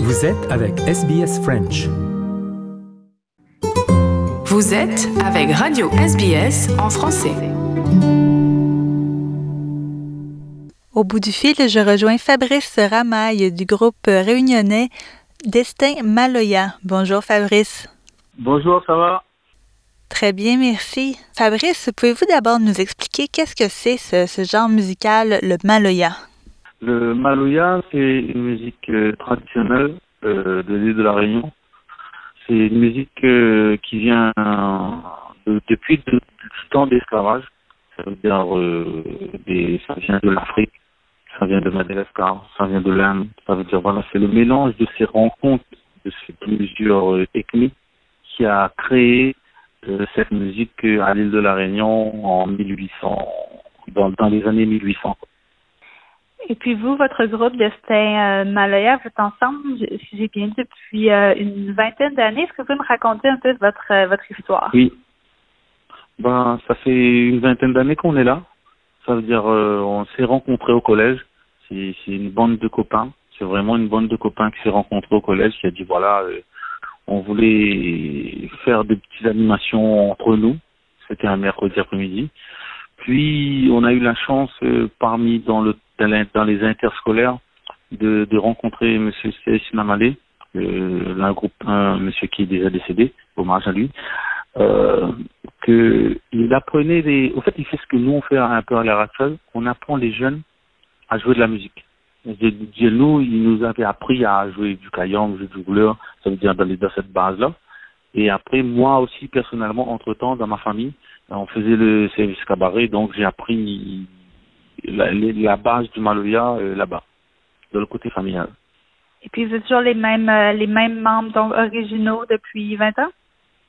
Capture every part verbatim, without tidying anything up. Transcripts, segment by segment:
Vous êtes avec S B S French. Vous êtes avec Radio S B S en français. Au bout du fil, je rejoins Fabrice Ramaille du groupe réunionnais Destin Maloya. Bonjour Fabrice. Bonjour, ça va? Très bien, merci. Fabrice, pouvez-vous d'abord nous expliquer qu'est-ce que c'est ce, ce genre musical, le Maloya? Le Maloya, c'est une musique euh, traditionnelle euh, de l'île de la Réunion. C'est une musique euh, qui vient euh, de, depuis le temps d'esclavage. Ça veut dire euh, des, ça vient de l'Afrique, ça vient de Madagascar, ça vient de l'Inde. Ça veut dire voilà, c'est le mélange de ces rencontres de ces plusieurs euh, ethnies qui a créé euh, cette musique à l'île de la Réunion en mille huit cents, dans, dans les années mille huit cents. Et puis vous, votre groupe Destin euh, Maloya, vous êtes ensemble, si j'ai bien dit, depuis euh, une vingtaine d'années. Est-ce que vous pouvez me raconter un peu votre euh, votre histoire? Oui. Ben, ça fait une vingtaine d'années qu'on est là. Ça veut dire euh, on s'est rencontrés au collège. C'est, c'est une bande de copains. C'est vraiment une bande de copains qui s'est rencontrés au collège, qui a dit voilà, euh, on voulait faire des petites animations entre nous. C'était un mercredi après-midi. Puis on a eu la chance euh, parmi dans le dans les interscolaires de, de rencontrer Monsieur C S Namale, euh, un groupe, un monsieur qui est déjà décédé, hommage à lui, euh, que il apprenait des, au fait il fait ce que nous on fait un peu à la radio, on apprend les jeunes à jouer de la musique. De nous, il nous avait appris à jouer du kayong, du doubleur, ça veut dire dans, les, dans cette base-là. Et après, moi aussi, personnellement, entre-temps, dans ma famille, on faisait le service cabaret, donc j'ai appris la, la base du Maloya euh, là-bas, de le côté familial. Et puis, vous êtes toujours les mêmes euh, les mêmes membres donc originaux depuis vingt ans?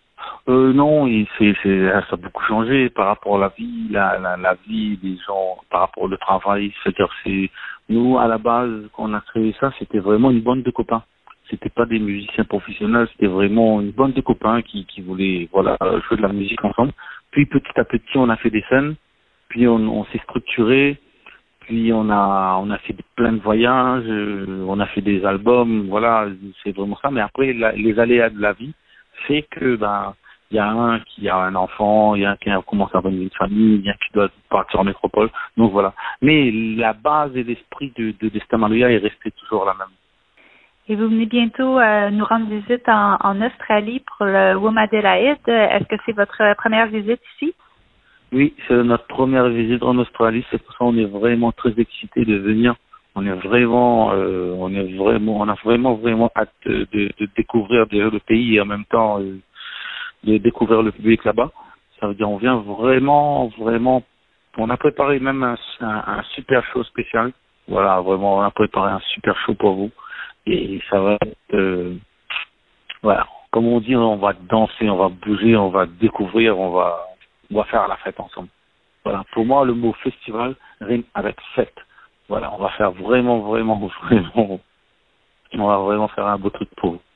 Euh, non, il, c'est, c'est, ça a beaucoup changé par rapport à la vie, la, la, la vie des gens, par rapport au travail. C'est-à-dire, c'est nous à la base, quand on a créé ça, c'était vraiment une bande de copains. C'était pas des musiciens professionnels, c'était vraiment une bande de copains qui, qui voulaient, voilà, jouer de la musique ensemble. Puis petit à petit, on a fait des scènes, puis on, on s'est structuré, puis on a, on a fait plein de voyages, euh, on a fait des albums, voilà, c'est vraiment ça. Mais après, la, les aléas de la vie fait que, ben, il y a un qui a un enfant, il y a un qui a commencé à avoir une famille, il y a un qui doit partir en métropole. Donc voilà. Mais la base et l'esprit de, de Destin Maloya est resté toujours la même. Et vous venez bientôt euh, nous rendre visite en, en Australie pour le Womadelaide. Est-ce que c'est votre première visite ici? Oui, c'est notre première visite en Australie. C'est pour ça qu'on est vraiment très excités de venir. On est vraiment, euh, on est vraiment, on a vraiment, vraiment hâte de, de, de découvrir le pays et en même temps euh, de découvrir le public là-bas. Ça veut dire on vient vraiment, vraiment. On a préparé même un, un, un super show spécial. Voilà, vraiment, on a préparé un super show pour vous. Et ça va être, euh, voilà, comme on dit, on va danser, on va bouger, on va découvrir, on va, on va faire la fête ensemble. Voilà, pour moi, le mot festival rime avec fête. Voilà, on va faire vraiment, vraiment, vraiment, on va vraiment faire un beau truc pour vous.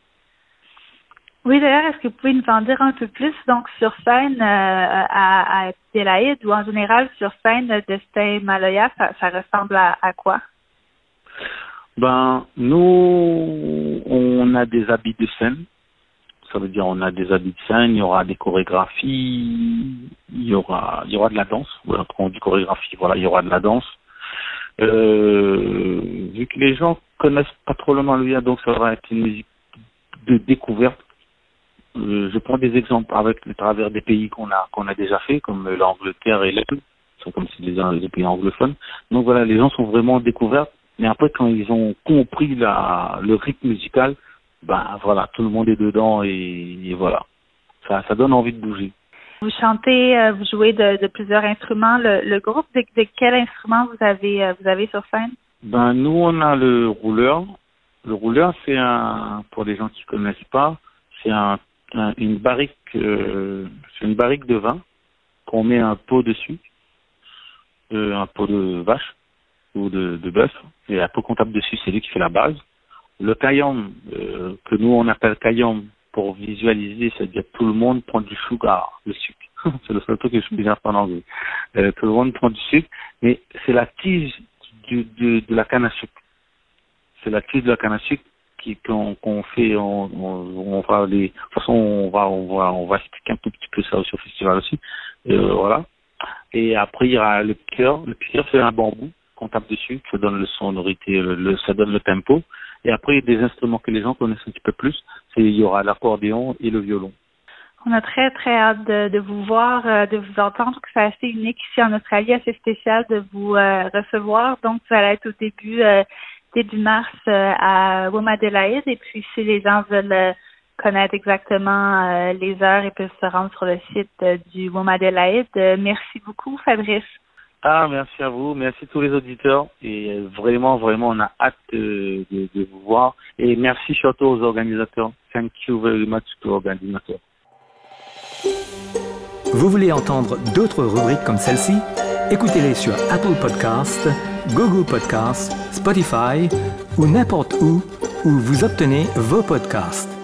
Oui, d'ailleurs, est-ce que vous pouvez nous en dire un peu plus, donc, sur scène euh, à, à Adélaïde ou en général sur scène Destin Maloya, ça, ça ressemble à, à quoi? Ben, nous, on a des habits de scène. Ça veut dire on a des habits de scène, il y aura des chorégraphies, il y aura, il y aura de la danse. Voilà, quand on dit chorégraphie, voilà, il y aura de la danse. Euh, vu que les gens connaissent pas trop le Maloya, donc ça va être une musique de découverte. Euh, je prends des exemples avec le travers des pays qu'on a, qu'on a déjà fait, comme l'Angleterre et l'Inde. C'est comme si les, les pays anglophones. Donc voilà, les gens sont vraiment en découverte. Mais après, quand ils ont compris la, le rythme musical, ben voilà, tout le monde est dedans et, et voilà, ça, ça donne envie de bouger. Vous chantez, euh, vous jouez de, de plusieurs instruments. Le, le groupe, de, de quel instrument vous avez, euh, vous avez sur scène? Ben nous, on a le rouleur. Le rouleur, c'est un, pour les gens qui connaissent pas, c'est un, un une barrique, euh, c'est une barrique de vin qu'on met un pot dessus, euh, un pot de vache ou de, de bœuf, et un pot qu'on tape dessus, c'est lui qui fait la base. Le kayam, euh, que nous on appelle kayam pour visualiser, c'est-à-dire tout le monde prend du sugar, le sucre. C'est le seul truc que je peux dire en anglais. Euh, tout le monde prend du sucre, mais c'est la tige du, de, de la canne à sucre. C'est la tige de la canne à sucre qui, qu'on, qu'on fait, on, on, on va les, de toute façon, on va, on va, on va expliquer un tout petit peu ça aussi au festival aussi. Euh, voilà. Et après, il y aura le piqueur. Le piqueur, c'est un bambou qu'on tape dessus, ça donne le sonorité, le, le, ça donne le tempo. Et après, il y a des instruments que les gens connaissent un petit peu plus. C'est, il y aura l'accordéon et le violon. On a très, très hâte de, de vous voir, euh, de vous entendre, que c'est assez unique ici en Australie, assez spécial de vous euh, recevoir. Donc, vous allez être au début, euh, début mars euh, à Womadelaide. Et puis, si les gens veulent euh, connaître exactement euh, les heures, ils peuvent se rendre sur le site euh, du Womadelaide. Euh, merci beaucoup, Fabrice. Ah, merci à vous, merci à tous les auditeurs. Et vraiment, vraiment, on a hâte de, de, de vous voir. Et merci surtout aux organisateurs. Thank you very much to organisateurs. Vous voulez entendre d'autres rubriques comme celle-ci? Écoutez-les sur Apple Podcasts, Google Podcasts, Spotify ou n'importe où où vous obtenez vos podcasts.